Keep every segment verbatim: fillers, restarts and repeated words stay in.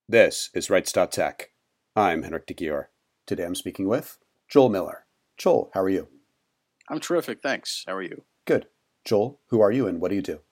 This is Rights dot Tech. I'm Henrik de Gior. Today I'm speaking with Joel Miller. Joel, how are you? I'm terrific, thanks. How are you? Good. Joel, who are you and what do you do?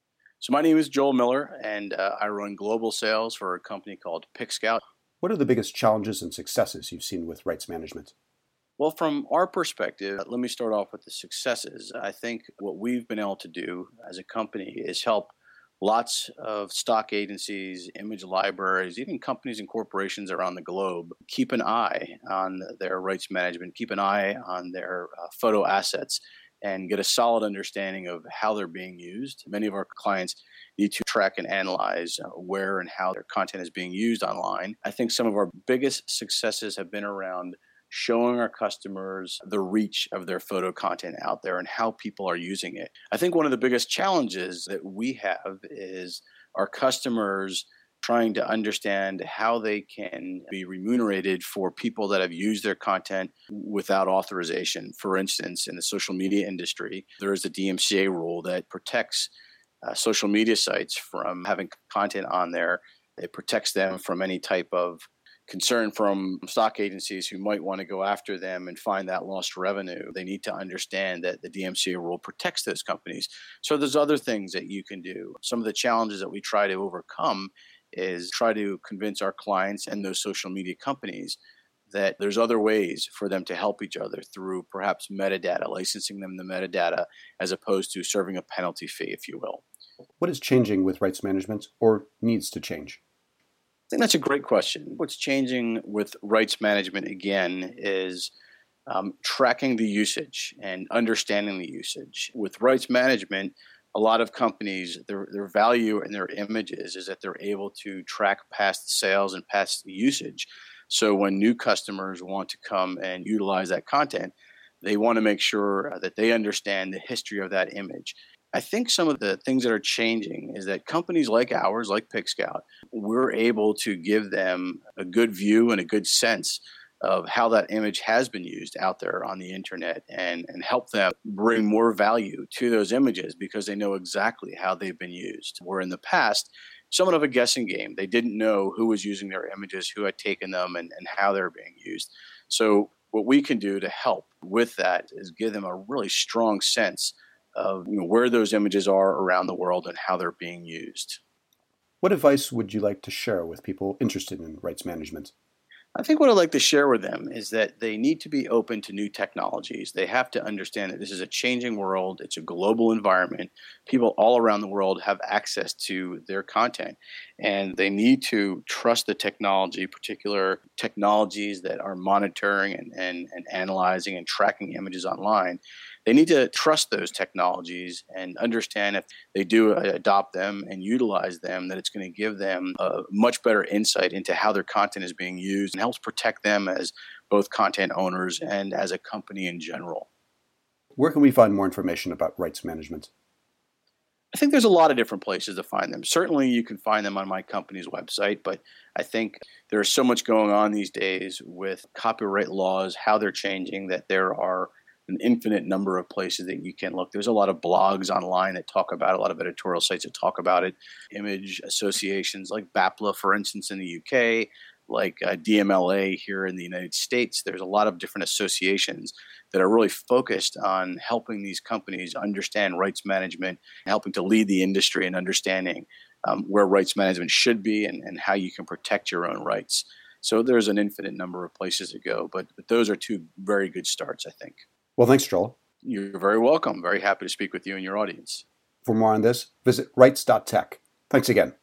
So my name is Joel Miller, and uh, I run global sales for a company called PickScout. What are the biggest challenges and successes you've seen with rights management? Well, from our perspective, let me start off with the successes. I think what we've been able to do as a company is help lots of stock agencies, image libraries, even companies and corporations around the globe keep an eye on their rights management, keep an eye on their uh, photo assets, and get a solid understanding of how they're being used. Many of our clients need to track and analyze uh, where and how their content is being used online. I think some of our biggest successes have been around showing our customers the reach of their photo content out there and how people are using it. I think one of the biggest challenges that we have is our customers trying to understand how they can be remunerated for people that have used their content without authorization. For instance, in the social media industry, there is a D M C A rule that protects uh, social media sites from having content on there. It protects them from any type of concern from stock agencies who might want to go after them and find that lost revenue. They need to understand that the D M C A rule protects those companies. So there's other things that you can do. Some of the challenges that we try to overcome is try to convince our clients and those social media companies that there's other ways for them to help each other through perhaps metadata, licensing them the metadata, as opposed to serving a penalty fee, if you will. What is changing with rights management or needs to change? I think that's a great question. What's changing with rights management, again, is um, tracking the usage and understanding the usage. With rights management, a lot of companies, their, their value in their images is that they're able to track past sales and past usage. So when new customers want to come and utilize that content, they want to make sure that they understand the history of that image. I think some of the things that are changing is that companies like ours, like PickScout, we're able to give them a good view and a good sense of how that image has been used out there on the internet and, and help them bring more value to those images because they know exactly how they've been used. Where in the past, somewhat of a guessing game. They didn't know who was using their images, who had taken them, and, and how they're being used. So what we can do to help with that is give them a really strong sense of you know, where those images are around the world and how they're being used. What advice would you like to share with people interested in rights management? I think what I'd like to share with them is that they need to be open to new technologies. They have to understand that this is a changing world. It's a global environment. People all around the world have access to their content, and they need to trust the technology, particular technologies that are monitoring and, and, and analyzing and tracking images online. They need to trust those technologies and understand if they do adopt them and utilize them, that it's going to give them a much better insight into how their content is being used and helps protect them as both content owners and as a company in general. Where can we find more information about rights management? I think there's a lot of different places to find them. Certainly you can find them on my company's website, but I think there's so much going on these days with copyright laws, how they're changing, that there are an infinite number of places that you can look. There's a lot of blogs online that talk about it, a lot of editorial sites that talk about it, image associations like BAPLA, for instance, in the U K, like uh, D M L A here in the United States. There's a lot of different associations that are really focused on helping these companies understand rights management, helping to lead the industry in understanding um, where rights management should be and, and how you can protect your own rights. So there's an infinite number of places to go, but, but those are two very good starts, I think. Well, thanks, Joel. You're very welcome. Very happy to speak with you and your audience. For more on this, visit rights dot tech. Thanks again.